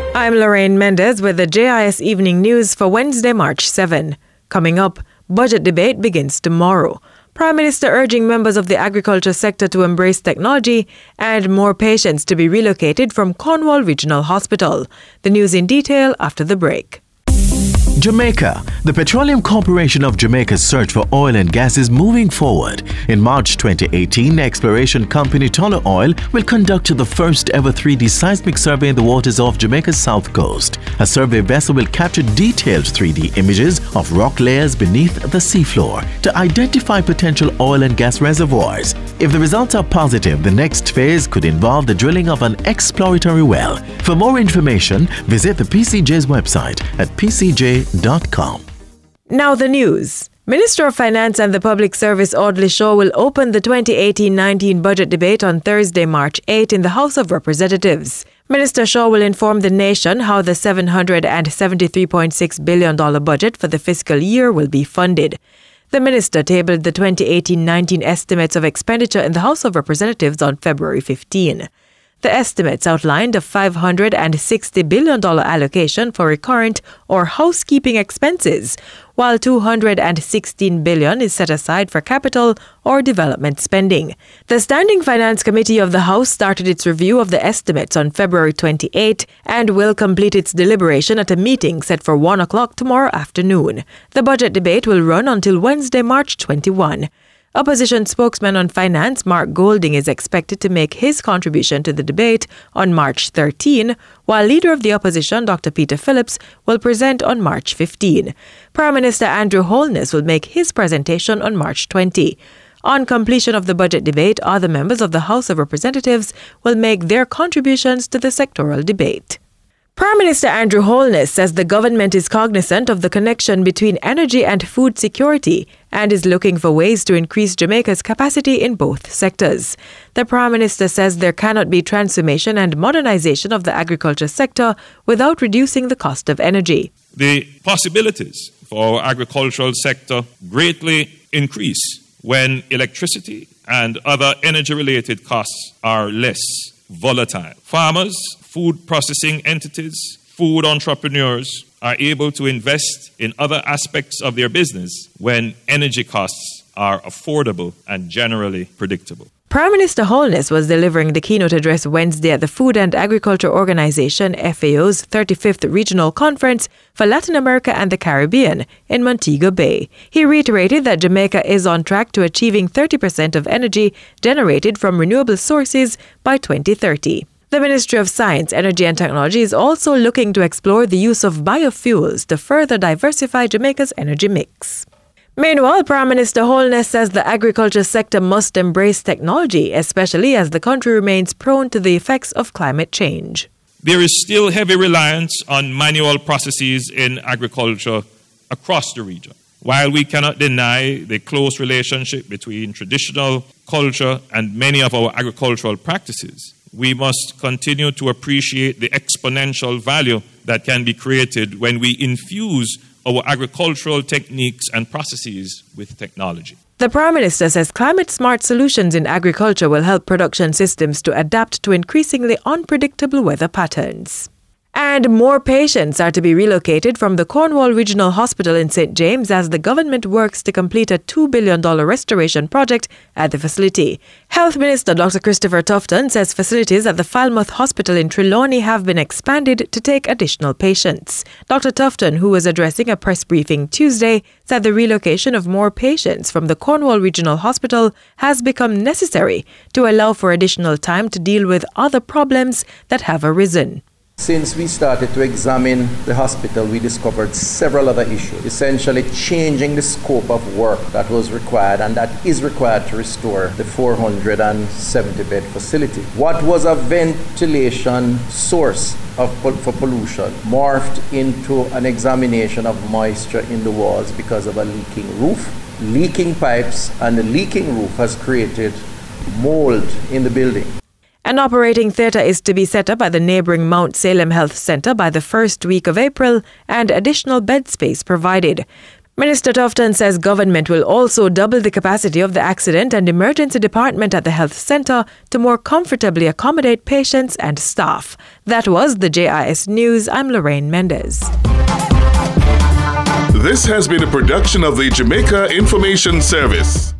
I'm Lorraine Mendez with the JIS Evening News for Wednesday, March 7. Coming up, budget debate begins tomorrow. Prime Minister urging members of the agriculture sector to embrace technology and more patients to be relocated from Cornwall Regional Hospital. The news in detail after the break. Jamaica. The Petroleum Corporation of Jamaica's search for oil and gas is moving forward. In March 2018, exploration company Tullow Oil will conduct the first ever 3D seismic survey in the waters off Jamaica's south coast. A survey vessel will capture detailed 3D images of rock layers beneath the seafloor to identify potential oil and gas reservoirs. If the results are positive, the next phase could involve the drilling of an exploratory well. For more information, visit the PCJ's website at pcj.com. Now the news. Minister of Finance and the Public Service Audley Shaw will open the 2018-19 budget debate on Thursday, March 8 in the House of Representatives. Minister Shaw will inform the nation how the $773.6 billion budget for the fiscal year will be funded. The minister tabled the 2018-19 estimates of expenditure in the House of Representatives on February 15. The estimates outlined a $560 billion allocation for recurrent or housekeeping expenses, while $216 billion is set aside for capital or development spending. The Standing Finance Committee of the House started its review of the estimates on February 28 and will complete its deliberation at a meeting set for 1 o'clock tomorrow afternoon. The budget debate will run until Wednesday, March 21. Opposition spokesman on finance Mark Golding is expected to make his contribution to the debate on March 13, while Leader of the Opposition Dr. Peter Phillips will present on March 15. Prime Minister Andrew Holness will make his presentation on March 20. On completion of the budget debate, other members of the House of Representatives will make their contributions to the sectoral debate. Prime Minister Andrew Holness says the government is cognizant of the connection between energy and food security and is looking for ways to increase Jamaica's capacity in both sectors. The Prime Minister says there cannot be transformation and modernization of the agriculture sector without reducing the cost of energy. The possibilities for our agricultural sector greatly increase when electricity and other energy-related costs are less volatile. Farmers, food processing entities, food entrepreneurs are able to invest in other aspects of their business when energy costs are affordable and generally predictable. Prime Minister Holness was delivering the keynote address Wednesday at the Food and Agriculture Organization FAO's 35th Regional Conference for Latin America and the Caribbean in Montego Bay. He reiterated that Jamaica is on track to achieving 30% of energy generated from renewable sources by 2030. The Ministry of Science, Energy and Technology is also looking to explore the use of biofuels to further diversify Jamaica's energy mix. Meanwhile, Prime Minister Holness says the agriculture sector must embrace technology, especially as the country remains prone to the effects of climate change. There is still heavy reliance on manual processes in agriculture across the region. While we cannot deny the close relationship between traditional culture and many of our agricultural practices, we must continue to appreciate the exponential value that can be created when we infuse our agricultural techniques and processes with technology. The Prime Minister says climate-smart solutions in agriculture will help production systems to adapt to increasingly unpredictable weather patterns. And more patients are to be relocated from the Cornwall Regional Hospital in St. James as the government works to complete a $2 billion restoration project at the facility. Health Minister Dr. Christopher Tufton says facilities at the Falmouth Hospital in Trelawney have been expanded to take additional patients. Dr. Tufton, who was addressing a press briefing Tuesday, said the relocation of more patients from the Cornwall Regional Hospital has become necessary to allow for additional time to deal with other problems that have arisen. Since we started to examine the hospital, we discovered several other issues, essentially changing the scope of work that was required and that is required to restore the 470-bed facility. What was a ventilation source for pollution morphed into an examination of moisture in the walls because of a leaking roof, leaking pipes, and the leaking roof has created mold in the building. An operating theatre is to be set up at the neighbouring Mount Salem Health Centre by the first week of April and additional bed space provided. Minister Tufton says government will also double the capacity of the Accident and Emergency Department at the health centre to more comfortably accommodate patients and staff. That was the JIS News. I'm Lorraine Mendez. This has been a production of the Jamaica Information Service.